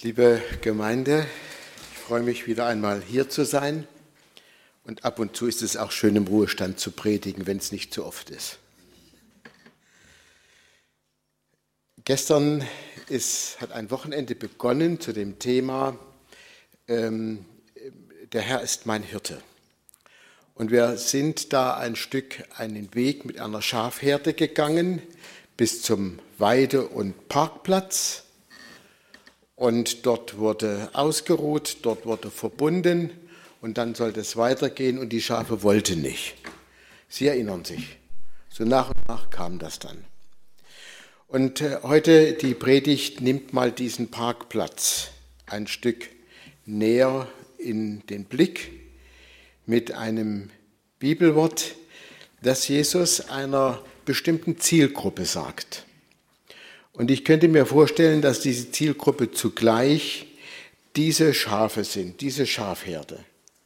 Liebe Gemeinde, ich freue mich wieder einmal hier zu sein und ab und zu ist es auch schön im Ruhestand zu predigen, wenn es nicht zu oft ist. Gestern hat ein Wochenende begonnen zu dem Thema der Herr ist mein Hirte. Und wir sind da einen Weg mit einer Schafherde gegangen bis zum Weide- und Parkplatz. Und dort wurde ausgeruht, dort wurde verbunden und dann sollte es weitergehen und die Schafe wollten nicht. Sie erinnern sich. So nach und nach kam das dann. Und heute die Predigt nimmt mal diesen Parkplatz ein Stück näher in den Blick mit einem Bibelwort, das Jesus einer bestimmten Zielgruppe sagt. Und ich könnte mir vorstellen, dass diese Zielgruppe zugleich diese Schafe sind, diese Schafherde.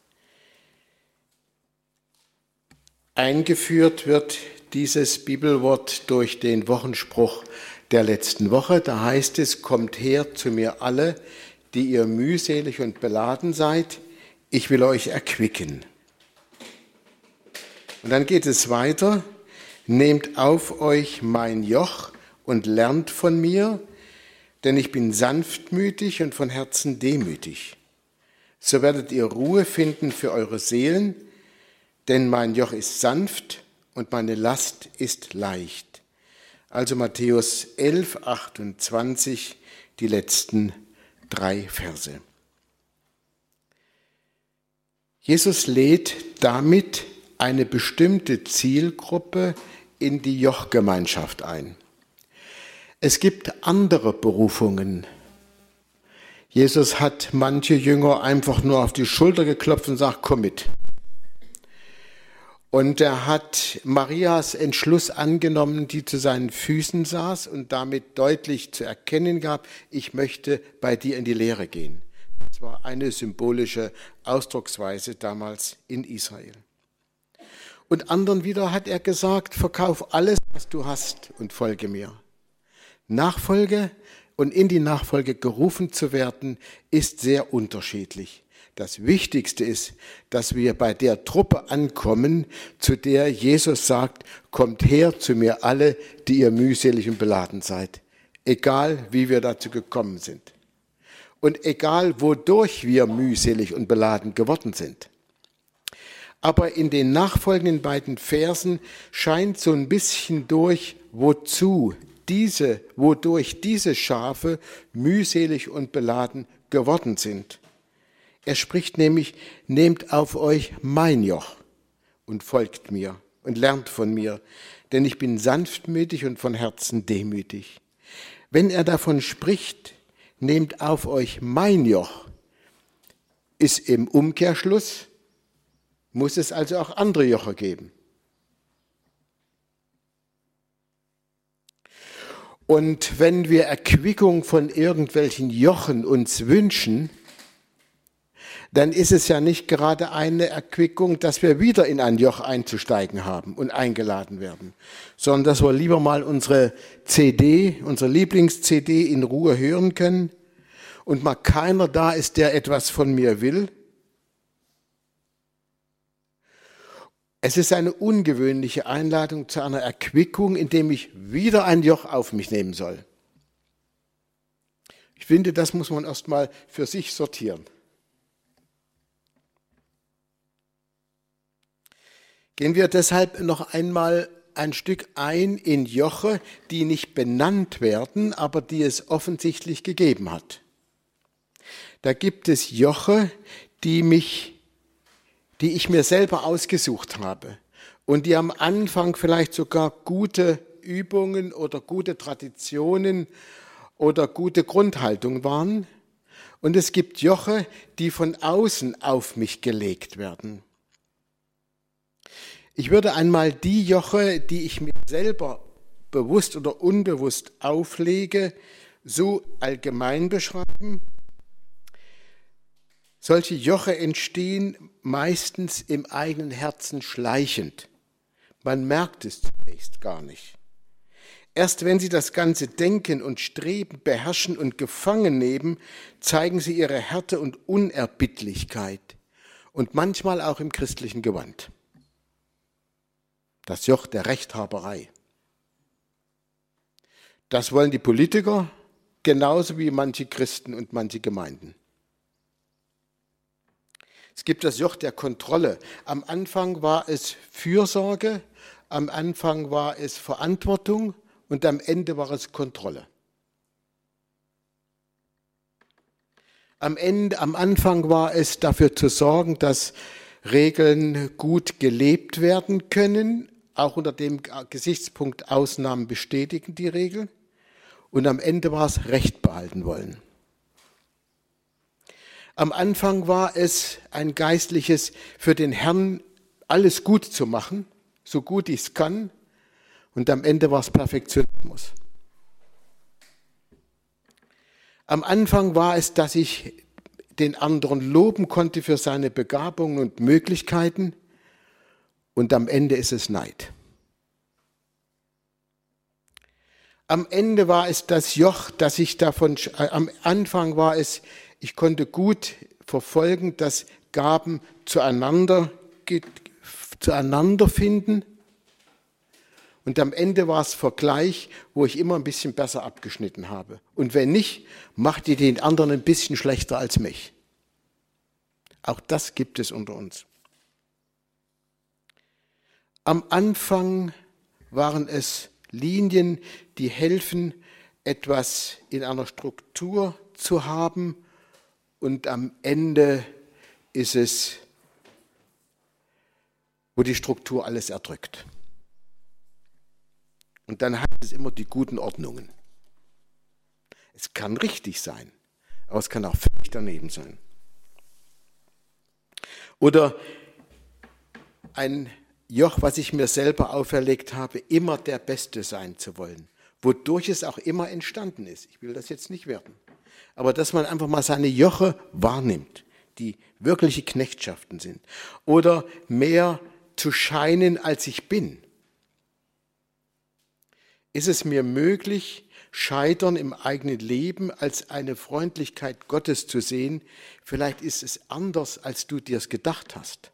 Eingeführt wird dieses Bibelwort durch den Wochenspruch der letzten Woche. Da heißt es, kommt her zu mir alle, die ihr mühselig und beladen seid, ich will euch erquicken. Und dann geht es weiter, nehmt auf euch mein Joch und lernt von mir, denn ich bin sanftmütig und von Herzen demütig. So werdet ihr Ruhe finden für eure Seelen, denn mein Joch ist sanft und meine Last ist leicht. Also Matthäus 11, 28, die letzten 3 Verse. Jesus lädt damit eine bestimmte Zielgruppe in die Jochgemeinschaft ein. Es gibt andere Berufungen. Jesus hat manche Jünger einfach nur auf die Schulter geklopft und sagt, komm mit. Und er hat Marias Entschluss angenommen, die zu seinen Füßen saß und damit deutlich zu erkennen gab, ich möchte bei dir in die Lehre gehen. Das war eine symbolische Ausdrucksweise damals in Israel. Und anderen wieder hat er gesagt, verkauf alles, was du hast und folge mir. Nachfolge und in die Nachfolge gerufen zu werden, ist sehr unterschiedlich. Das Wichtigste ist, dass wir bei der Truppe ankommen, zu der Jesus sagt, kommt her zu mir alle, die ihr mühselig und beladen seid. Egal, wie wir dazu gekommen sind. Und egal, wodurch wir mühselig und beladen geworden sind. Aber in den nachfolgenden beiden Versen scheint so ein bisschen durch, wodurch diese Schafe mühselig und beladen geworden sind. Er spricht nämlich, nehmt auf euch mein Joch und folgt mir und lernt von mir, denn ich bin sanftmütig und von Herzen demütig. Wenn er davon spricht, nehmt auf euch mein Joch, ist im Umkehrschluss, muss es also auch andere Joche geben. Und wenn wir Erquickung von irgendwelchen Jochen uns wünschen, dann ist es ja nicht gerade eine Erquickung, dass wir wieder in ein Joch einzusteigen haben und eingeladen werden, sondern dass wir lieber mal unsere Lieblings-CD in Ruhe hören können und mal keiner da ist, der etwas von mir will. Es ist eine ungewöhnliche Einladung zu einer Erquickung, indem ich wieder ein Joch auf mich nehmen soll. Ich finde, das muss man erst mal für sich sortieren. Gehen wir deshalb noch einmal ein Stück ein in Joche, die nicht benannt werden, aber die es offensichtlich gegeben hat. Da gibt es Joche, die ich mir selber ausgesucht habe und die am Anfang vielleicht sogar gute Übungen oder gute Traditionen oder gute Grundhaltung waren. Und es gibt Joche, die von außen auf mich gelegt werden. Ich würde einmal die Joche, die ich mir selber bewusst oder unbewusst auflege, so allgemein beschreiben. Solche Joche entstehen meistens im eigenen Herzen schleichend. Man merkt es zunächst gar nicht. Erst wenn sie das ganze Denken und Streben beherrschen und gefangen nehmen, zeigen sie ihre Härte und Unerbittlichkeit und manchmal auch im christlichen Gewand. Das Joch der Rechthaberei. Das wollen die Politiker genauso wie manche Christen und manche Gemeinden. Es gibt das Joch der Kontrolle. Am Anfang war es Fürsorge, am Anfang war es Verantwortung und am Ende war es Kontrolle. Am Anfang war es dafür zu sorgen, dass Regeln gut gelebt werden können, auch unter dem Gesichtspunkt Ausnahmen bestätigen die Regeln. Und am Ende war es Recht behalten wollen. Am Anfang war es ein geistliches, für den Herrn alles gut zu machen, so gut ich es kann. Und am Ende war es Perfektionismus. Am Anfang war es, dass ich den anderen loben konnte für seine Begabungen und Möglichkeiten. Und am Ende ist es Neid. Am Ende war es das Joch, das ich am Anfang war es, ich konnte gut verfolgen, dass Gaben zueinander finden. Und am Ende war es Vergleich, wo ich immer ein bisschen besser abgeschnitten habe. Und wenn nicht, macht die den anderen ein bisschen schlechter als mich. Auch das gibt es unter uns. Am Anfang waren es Linien, die helfen, etwas in einer Struktur zu haben. Und am Ende ist es, wo die Struktur alles erdrückt. Und dann hat es immer die guten Ordnungen. Es kann richtig sein, aber es kann auch völlig daneben sein. Oder ein Joch, was ich mir selber auferlegt habe, immer der Beste sein zu wollen, wodurch es auch immer entstanden ist. Ich will das jetzt nicht werten. Aber dass man einfach mal seine Joche wahrnimmt, die wirkliche Knechtschaften sind. Oder mehr zu scheinen, als ich bin. Ist es mir möglich, Scheitern im eigenen Leben als eine Freundlichkeit Gottes zu sehen? Vielleicht ist es anders, als du dir es gedacht hast.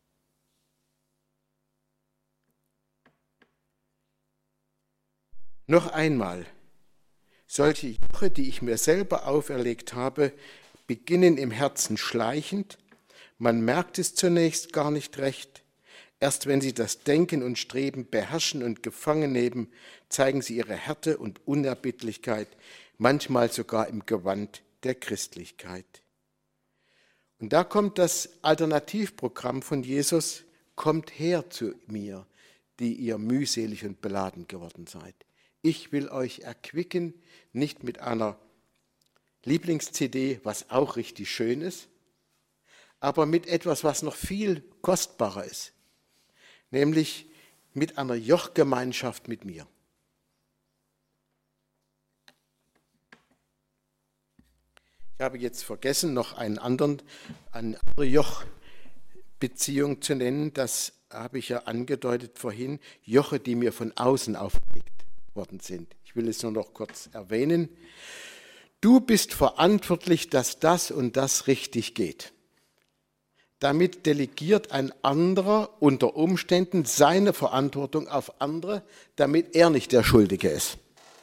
Noch einmal. Solche Joche, die ich mir selber auferlegt habe, beginnen im Herzen schleichend. Man merkt es zunächst gar nicht recht. Erst wenn sie das Denken und Streben beherrschen und gefangen nehmen, zeigen sie ihre Härte und Unerbittlichkeit, manchmal sogar im Gewand der Christlichkeit. Und da kommt das Alternativprogramm von Jesus, kommt her zu mir, die ihr mühselig und beladen geworden seid. Ich will euch erquicken, nicht mit einer Lieblings-CD, was auch richtig schön ist, aber mit etwas, was noch viel kostbarer ist, nämlich mit einer Jochgemeinschaft mit mir. Ich habe jetzt vergessen, noch eine andere Jochbeziehung zu nennen, das habe ich ja angedeutet vorhin, Joche, die mir von außen auferlegt worden sind. Ich will es nur noch kurz erwähnen. Du bist verantwortlich, dass das und das richtig geht. Damit delegiert ein anderer unter Umständen seine Verantwortung auf andere, damit er nicht der Schuldige ist.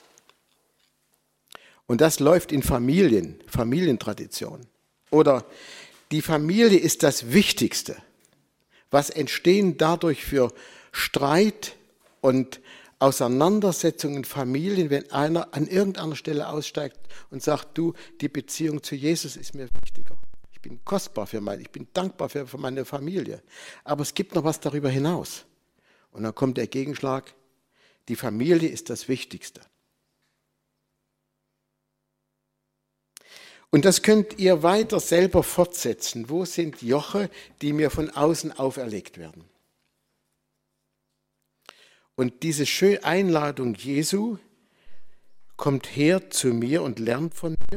Und das läuft in Familientradition. Oder die Familie ist das Wichtigste. Was entstehen dadurch für Streit und Auseinandersetzungen in Familien, wenn einer an irgendeiner Stelle aussteigt und sagt, du, die Beziehung zu Jesus ist mir wichtiger. Ich bin kostbar ich bin dankbar für meine Familie. Aber es gibt noch was darüber hinaus. Und dann kommt der Gegenschlag, die Familie ist das Wichtigste. Und das könnt ihr weiter selber fortsetzen. Wo sind Joche, die mir von außen auferlegt werden? Und diese schöne Einladung Jesu, kommt her zu mir und lernt von mir. ...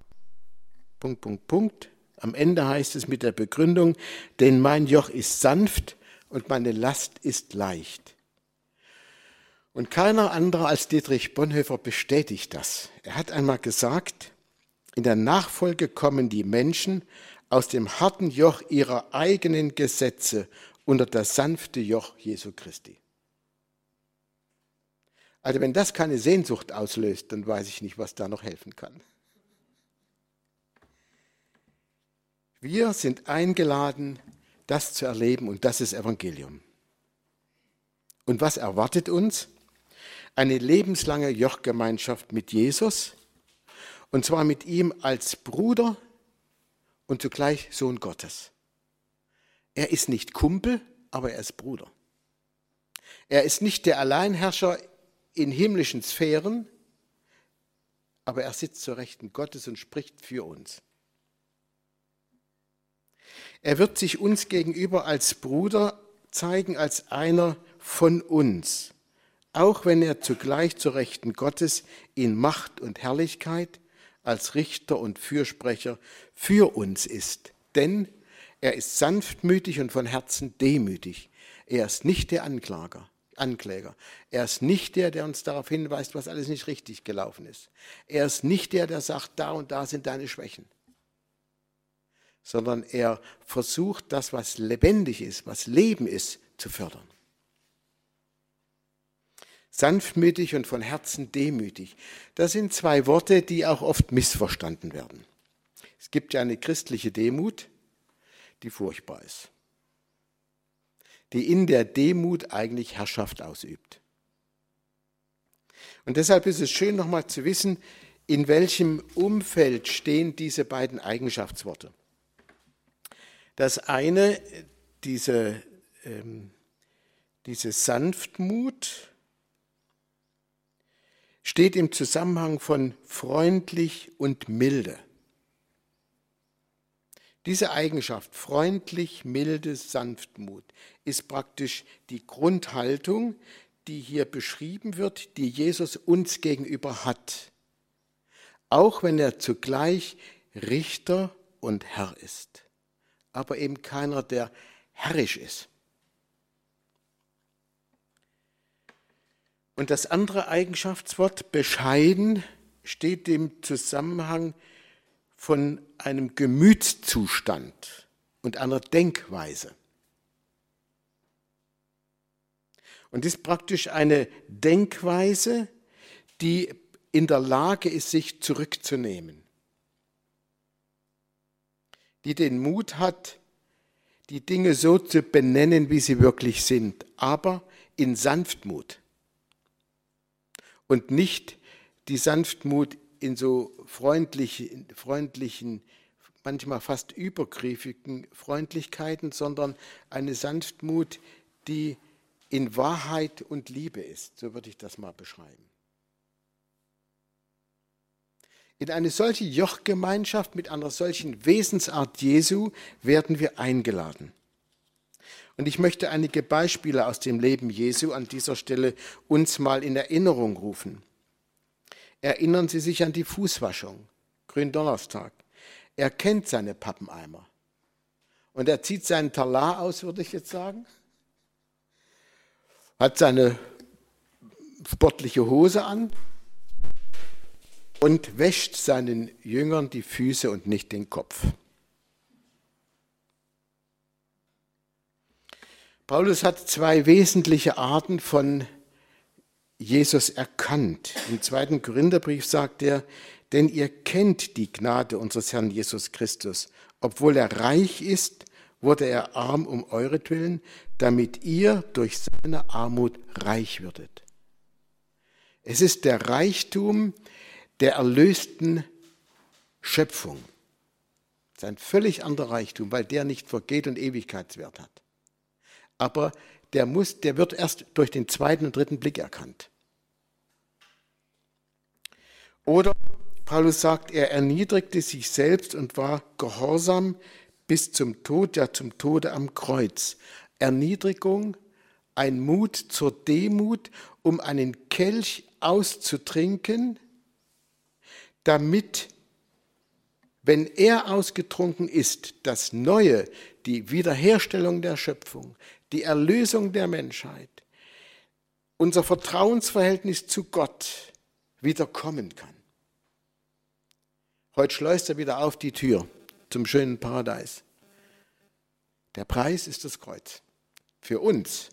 Am Ende heißt es mit der Begründung, denn mein Joch ist sanft und meine Last ist leicht. Und keiner anderer als Dietrich Bonhoeffer bestätigt das. Er hat einmal gesagt, in der Nachfolge kommen die Menschen aus dem harten Joch ihrer eigenen Gesetze unter das sanfte Joch Jesu Christi. Also wenn das keine Sehnsucht auslöst, dann weiß ich nicht, was da noch helfen kann. Wir sind eingeladen, das zu erleben, und das ist Evangelium. Und was erwartet uns? Eine lebenslange Jochgemeinschaft mit Jesus, und zwar mit ihm als Bruder und zugleich Sohn Gottes. Er ist nicht Kumpel, aber er ist Bruder. Er ist nicht der Alleinherrscher in himmlischen Sphären, aber er sitzt zur Rechten Gottes und spricht für uns. Er wird sich uns gegenüber als Bruder zeigen, als einer von uns, auch wenn er zugleich zur Rechten Gottes in Macht und Herrlichkeit als Richter und Fürsprecher für uns ist. Denn er ist sanftmütig und von Herzen demütig. Er ist nicht der Ankläger. Er ist nicht der, der uns darauf hinweist, was alles nicht richtig gelaufen ist. Er ist nicht der, der sagt, da und da sind deine Schwächen. Sondern er versucht, das, was lebendig ist, was Leben ist, zu fördern. Sanftmütig und von Herzen demütig. Das sind zwei Worte, die auch oft missverstanden werden. Es gibt ja eine christliche Demut, die furchtbar ist, die in der Demut eigentlich Herrschaft ausübt. Und deshalb ist es schön, nochmal zu wissen, in welchem Umfeld stehen diese beiden Eigenschaftsworte. Das eine, diese Sanftmut, steht im Zusammenhang von freundlich und milde. Diese Eigenschaft, freundlich, milde Sanftmut, ist praktisch die Grundhaltung, die hier beschrieben wird, die Jesus uns gegenüber hat. Auch wenn er zugleich Richter und Herr ist. Aber eben keiner, der herrisch ist. Und das andere Eigenschaftswort, bescheiden, steht im Zusammenhang von einem Gemütszustand und einer Denkweise. Und ist praktisch eine Denkweise, die in der Lage ist, sich zurückzunehmen. Die den Mut hat, die Dinge so zu benennen, wie sie wirklich sind, aber in Sanftmut. Und nicht die Sanftmut in so freundlichen, manchmal fast übergriffigen Freundlichkeiten, sondern eine Sanftmut, die in Wahrheit und Liebe ist. So würde ich das mal beschreiben. In eine solche Jochgemeinschaft mit einer solchen Wesensart Jesu werden wir eingeladen. Und ich möchte einige Beispiele aus dem Leben Jesu an dieser Stelle uns mal in Erinnerung rufen. Erinnern Sie sich an die Fußwaschung, Gründonnerstag. Er kennt seine Pappeneimer. Und er zieht seinen Talar aus, würde ich jetzt sagen. Hat seine sportliche Hose an und wäscht seinen Jüngern die Füße und nicht den Kopf. Paulus hat zwei wesentliche Arten von Jesus erkannt. Im 2. Korintherbrief sagt er, denn ihr kennt die Gnade unseres Herrn Jesus Christus. Obwohl er reich ist, wurde er arm um euretwillen, damit ihr durch seine Armut reich würdet. Es ist der Reichtum der erlösten Schöpfung. Das ist ein völlig anderer Reichtum, weil der nicht vergeht und Ewigkeitswert hat. Aber der wird erst durch den zweiten und dritten Blick erkannt. Oder Paulus sagt, er erniedrigte sich selbst und war gehorsam bis zum Tod, ja zum Tode am Kreuz. Erniedrigung, ein Mut zur Demut, um einen Kelch auszutrinken, damit, wenn er ausgetrunken ist, das Neue, die Wiederherstellung der Schöpfung, die Erlösung der Menschheit, unser Vertrauensverhältnis zu Gott wieder kommen kann. Heute schleust er wieder auf die Tür zum schönen Paradies. Der Preis ist das Kreuz. Für uns.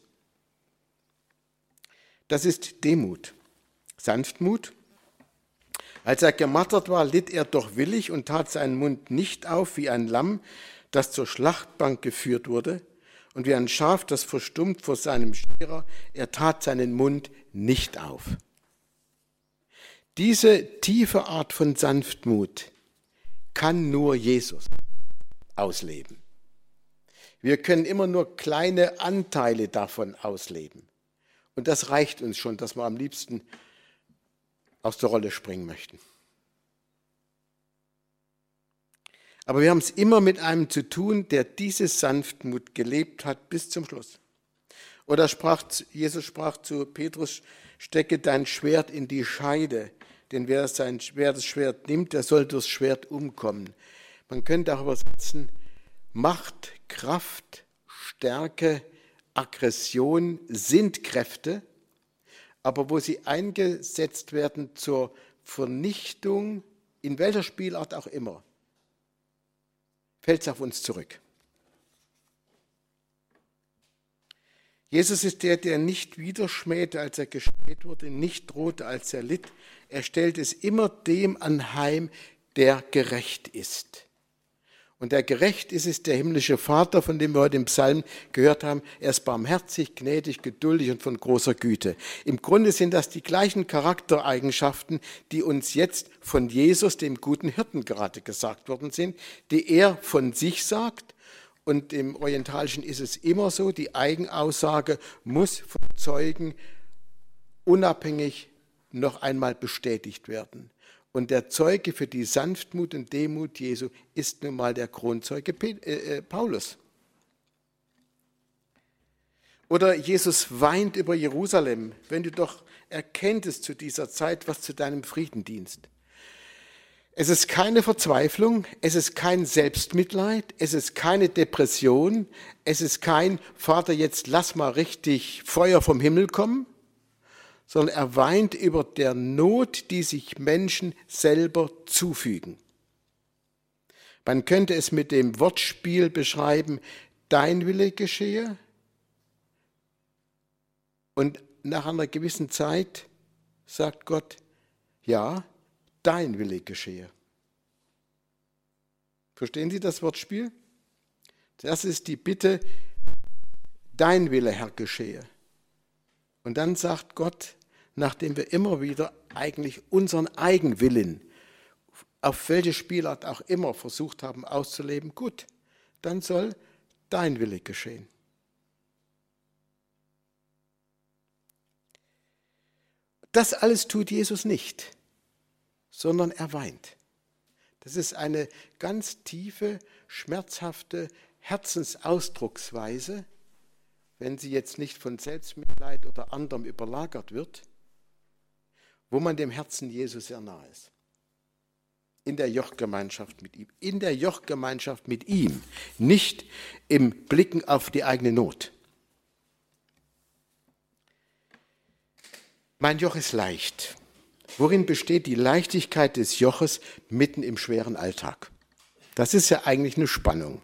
Das ist Demut. Sanftmut. Als er gemartert war, litt er doch willig und tat seinen Mund nicht auf wie ein Lamm, das zur Schlachtbank geführt wurde, und wie ein Schaf, das verstummt vor seinem Scherer. Er tat seinen Mund nicht auf. Diese tiefe Art von Sanftmut kann nur Jesus ausleben. Wir können immer nur kleine Anteile davon ausleben. Und das reicht uns schon, dass wir am liebsten aus der Rolle springen möchten. Aber wir haben es immer mit einem zu tun, der diese Sanftmut gelebt hat bis zum Schluss. Oder Jesus sprach zu Petrus, stecke dein Schwert in die Scheide, denn wer das Schwert nimmt, der soll durchs Schwert umkommen. Man könnte auch übersetzen, Macht, Kraft, Stärke, Aggression sind Kräfte, aber wo sie eingesetzt werden zur Vernichtung, in welcher Spielart auch immer, fällt es auf uns zurück. Jesus ist der nicht wieder schmähte, als er geschmäht wurde, nicht drohte, als er litt. Er stellt es immer dem anheim, der gerecht ist. Und der gerecht ist der himmlische Vater, von dem wir heute im Psalm gehört haben. Er ist barmherzig, gnädig, geduldig und von großer Güte. Im Grunde sind das die gleichen Charaktereigenschaften, die uns jetzt von Jesus, dem guten Hirten, gerade gesagt worden sind, die er von sich sagt. Und im Orientalischen ist es immer so, die Eigenaussage muss von Zeugen unabhängig noch einmal bestätigt werden. Und der Zeuge für die Sanftmut und Demut Jesu ist nun mal der Kronzeuge Paulus. Oder Jesus weint über Jerusalem, wenn du doch erkenntest zu dieser Zeit, was zu deinem Frieden dienst. Es ist keine Verzweiflung, es ist kein Selbstmitleid, es ist keine Depression, es ist kein Vater, jetzt lass mal richtig Feuer vom Himmel kommen, sondern er weint über der Not, die sich Menschen selber zufügen. Man könnte es mit dem Wortspiel beschreiben, dein Wille geschehe, und nach einer gewissen Zeit sagt Gott, ja, dein Wille geschehe. Verstehen Sie das Wortspiel? Das ist die Bitte, dein Wille, Herr, geschehe. Und dann sagt Gott, nachdem wir immer wieder eigentlich unseren Eigenwillen, auf welche Spielart auch immer, versucht haben auszuleben, gut, dann soll dein Wille geschehen. Das alles tut Jesus nicht, sondern er weint. Das ist eine ganz tiefe, schmerzhafte Herzensausdrucksweise, wenn sie jetzt nicht von Selbstmitleid oder anderem überlagert wird, wo man dem Herzen Jesu sehr nahe ist. In der Jochgemeinschaft mit ihm. In der Jochgemeinschaft mit ihm, nicht im Blicken auf die eigene Not. Mein Joch ist leicht. Worin besteht die Leichtigkeit des Joches mitten im schweren Alltag? Das ist ja eigentlich eine Spannung.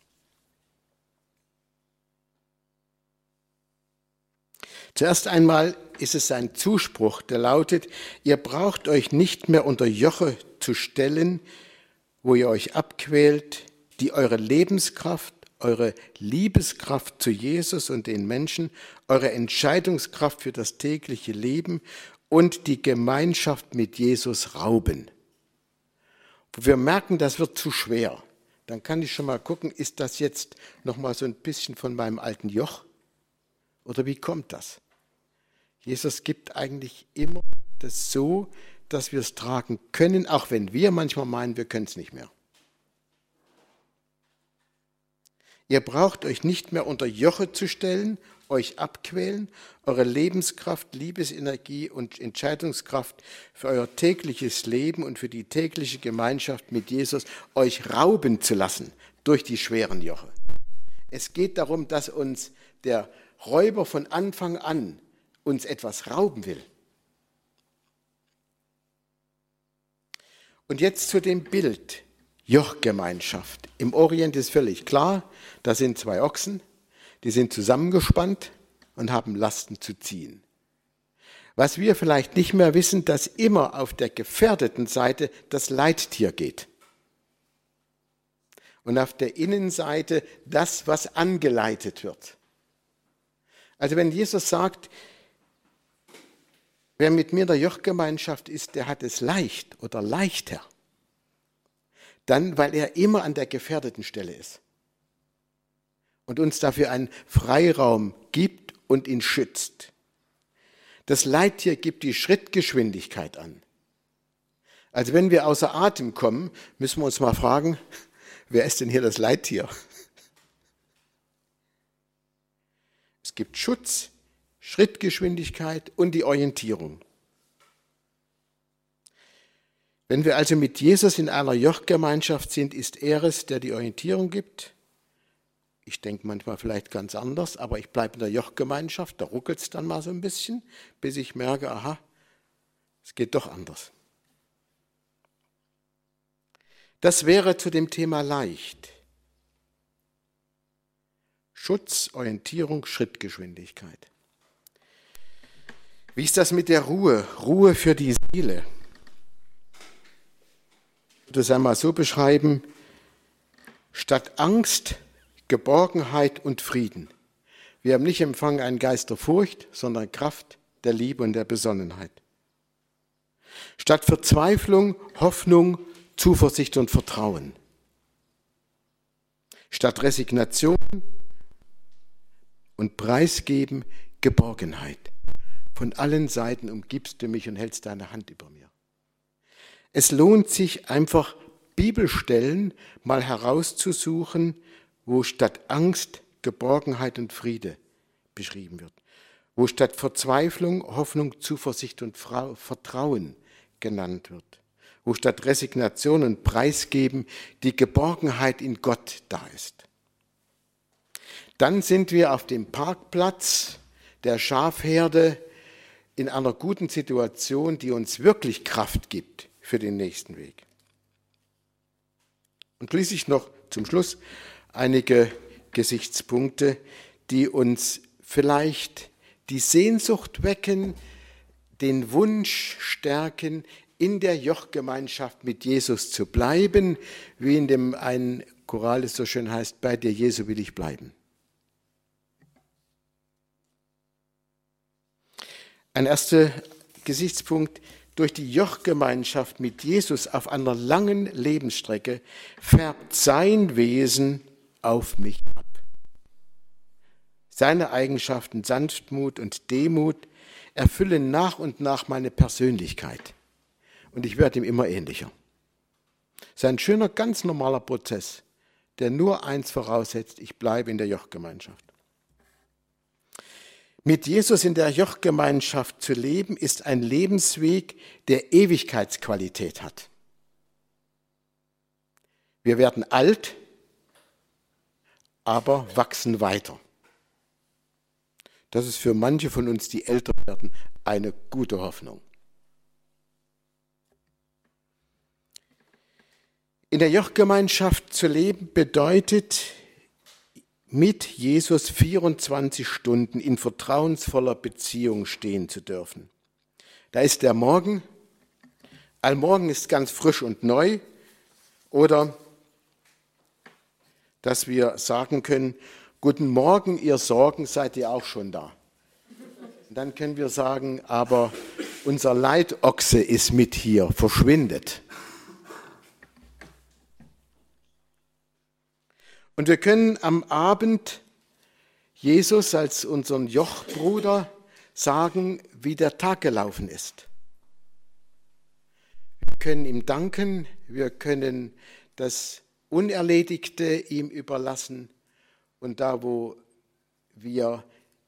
Zuerst einmal ist es ein Zuspruch, der lautet, ihr braucht euch nicht mehr unter Joche zu stellen, wo ihr euch abquält, die eure Lebenskraft, eure Liebeskraft zu Jesus und den Menschen, eure Entscheidungskraft für das tägliche Leben und die Gemeinschaft mit Jesus rauben. Wo wir merken, das wird zu schwer, dann kann ich schon mal gucken, ist das jetzt noch mal so ein bisschen von meinem alten Joch? Oder wie kommt das? Jesus gibt eigentlich immer das so, dass wir es tragen können, auch wenn wir manchmal meinen, wir können es nicht mehr. Ihr braucht euch nicht mehr unter Joche zu stellen, euch abquälen, eure Lebenskraft, Liebesenergie und Entscheidungskraft für euer tägliches Leben und für die tägliche Gemeinschaft mit Jesus euch rauben zu lassen durch die schweren Joche. Es geht darum, dass uns der Räuber von Anfang an uns etwas rauben will. Und jetzt zu dem Bild Jochgemeinschaft. Im Orient ist völlig klar, da sind zwei Ochsen, die sind zusammengespannt und haben Lasten zu ziehen. Was wir vielleicht nicht mehr wissen, dass immer auf der gefährdeten Seite das Leittier geht. Und auf der Innenseite das, was angeleitet wird. Also wenn Jesus sagt, wer mit mir in der Jochgemeinschaft ist, der hat es leicht oder leichter. Dann, weil er immer an der gefährdeten Stelle ist. Und uns dafür einen Freiraum gibt und ihn schützt. Das Leittier gibt die Schrittgeschwindigkeit an. Also wenn wir außer Atem kommen, müssen wir uns mal fragen, wer ist denn hier das Leittier? Es gibt Schutz, Schrittgeschwindigkeit und die Orientierung. Wenn wir also mit Jesus in einer Jochgemeinschaft sind, ist er es, der die Orientierung gibt. Ich denke manchmal vielleicht ganz anders, aber ich bleibe in der Jochgemeinschaft, da ruckelt es dann mal so ein bisschen, bis ich merke, aha, es geht doch anders. Das wäre zu dem Thema leicht. Schutz, Orientierung, Schrittgeschwindigkeit. Wie ist das mit der Ruhe? Ruhe für die Seele. Ich würde es einmal so beschreiben, statt Angst, Geborgenheit und Frieden. Wir haben nicht empfangen einen Geist der Furcht, sondern Kraft der Liebe und der Besonnenheit. Statt Verzweiflung, Hoffnung, Zuversicht und Vertrauen. Statt Resignation und Preisgeben, Geborgenheit. Von allen Seiten umgibst du mich und hältst deine Hand über mir. Es lohnt sich einfach, Bibelstellen mal herauszusuchen, wo statt Angst Geborgenheit und Friede beschrieben wird. Wo statt Verzweiflung Hoffnung, Zuversicht und Vertrauen genannt wird. Wo statt Resignation und Preisgeben die Geborgenheit in Gott da ist. Dann sind wir auf dem Parkplatz der Schafherde in einer guten Situation, die uns wirklich Kraft gibt für den nächsten Weg. Und schließlich noch zum Schluss einige Gesichtspunkte, die uns vielleicht die Sehnsucht wecken, den Wunsch stärken, in der Jochgemeinschaft mit Jesus zu bleiben, wie in dem einen Choral es so schön heißt, bei dir, Jesu, will ich bleiben. Ein erster Gesichtspunkt: Durch die Jochgemeinschaft mit Jesus auf einer langen Lebensstrecke färbt sein Wesen auf mich ab. Seine Eigenschaften Sanftmut und Demut erfüllen nach und nach meine Persönlichkeit. Und ich werde ihm immer ähnlicher. Es ist ein schöner, ganz normaler Prozess, der nur eins voraussetzt: ich bleibe in der Jochgemeinschaft. Mit Jesus in der Jochgemeinschaft zu leben, ist ein Lebensweg, der Ewigkeitsqualität hat. Wir werden alt, aber wachsen weiter. Das ist für manche von uns, die älter werden, eine gute Hoffnung. In der Jochgemeinschaft zu leben bedeutet, mit Jesus 24 Stunden in vertrauensvoller Beziehung stehen zu dürfen. Da ist der Morgen, allmorgen ist ganz frisch und neu, oder dass wir sagen können: Guten Morgen, ihr Sorgen, seid ihr auch schon da? Und dann können wir sagen: Aber unser Leitochse ist mit hier, verschwindet. Und wir können am Abend Jesus als unseren Jochbruder sagen, wie der Tag gelaufen ist. Wir können ihm danken, wir können das Unerledigte ihm überlassen, und da, wo wir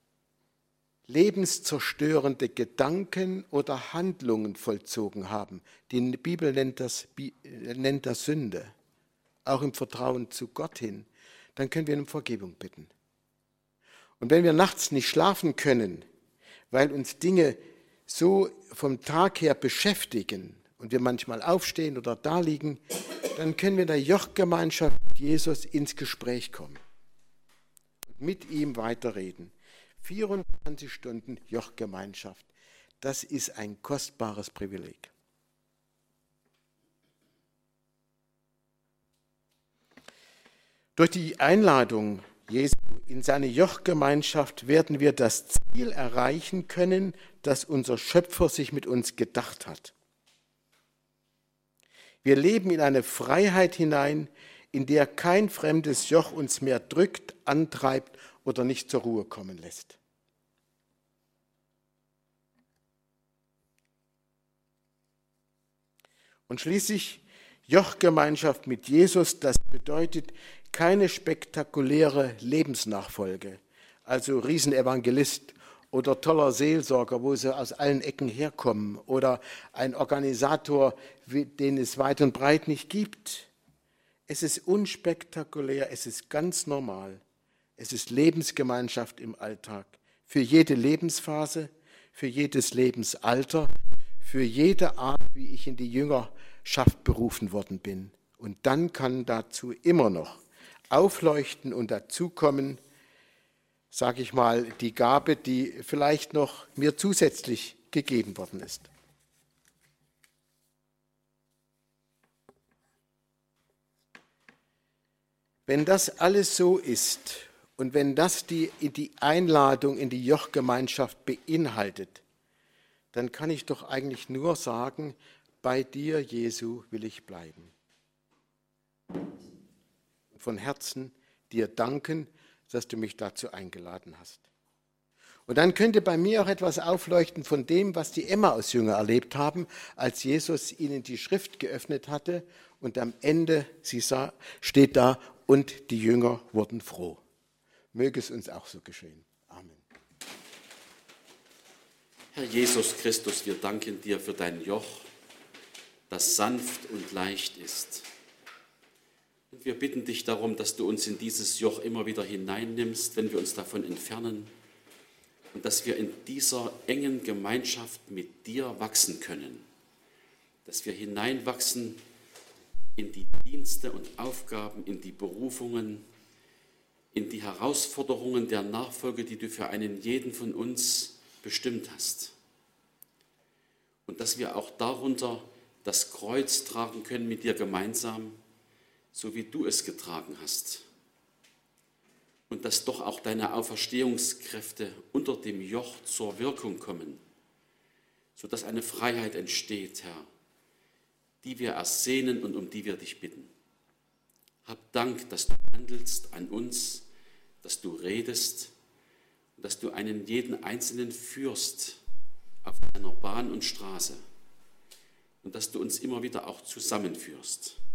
lebenszerstörende Gedanken oder Handlungen vollzogen haben, die Bibel nennt das Sünde, auch im Vertrauen zu Gott hin, dann können wir um Vergebung bitten. Und wenn wir nachts nicht schlafen können, weil uns Dinge so vom Tag her beschäftigen und wir manchmal aufstehen oder da liegen, dann können wir in der Jochgemeinschaft mit Jesus ins Gespräch kommen und mit ihm weiterreden. 24 Stunden Jochgemeinschaft, das ist ein kostbares Privileg. Durch die Einladung Jesu in seine Jochgemeinschaft werden wir das Ziel erreichen können, das unser Schöpfer sich mit uns gedacht hat. Wir leben in eine Freiheit hinein, in der kein fremdes Joch uns mehr drückt, antreibt oder nicht zur Ruhe kommen lässt. Und schließlich Jochgemeinschaft mit Jesus, das bedeutet keine spektakuläre Lebensnachfolge, also Riesenevangelist oder toller Seelsorger, wo sie aus allen Ecken herkommen, oder ein Organisator, den es weit und breit nicht gibt. Es ist unspektakulär, es ist ganz normal. Es ist Lebensgemeinschaft im Alltag, für jede Lebensphase, für jedes Lebensalter, für jede Art, wie ich in die Jüngerschaft berufen worden bin. Und dann kann dazu immer noch aufleuchten und dazukommen, sage ich mal, die Gabe, die vielleicht noch mir zusätzlich gegeben worden ist. Wenn das alles so ist und wenn das die Einladung in die Jochgemeinschaft beinhaltet, dann kann ich doch eigentlich nur sagen, bei dir, Jesu, will ich bleiben. Von Herzen dir danken, dass du mich dazu eingeladen hast. Und dann könnte bei mir auch etwas aufleuchten von dem, was die Emmaus-Jünger erlebt haben, als Jesus ihnen die Schrift geöffnet hatte und am Ende steht da, und die Jünger wurden froh. Möge es uns auch so geschehen. Amen. Herr Jesus Christus, wir danken dir für dein Joch, das sanft und leicht ist. Und wir bitten dich darum, dass du uns in dieses Joch immer wieder hineinnimmst, wenn wir uns davon entfernen, und dass wir in dieser engen Gemeinschaft mit dir wachsen können, dass wir hineinwachsen in die Dienste und Aufgaben, in die Berufungen, in die Herausforderungen der Nachfolge, die du für einen jeden von uns bestimmt hast. Und dass wir auch darunter das Kreuz tragen können mit dir gemeinsam, so wie du es getragen hast. Und dass doch auch deine Auferstehungskräfte unter dem Joch zur Wirkung kommen, sodass eine Freiheit entsteht, Herr, die wir ersehnen und um die wir dich bitten. Hab Dank, dass du handelst an uns, dass du redest und dass du einen jeden Einzelnen führst auf deiner Bahn und Straße und dass du uns immer wieder auch zusammenführst.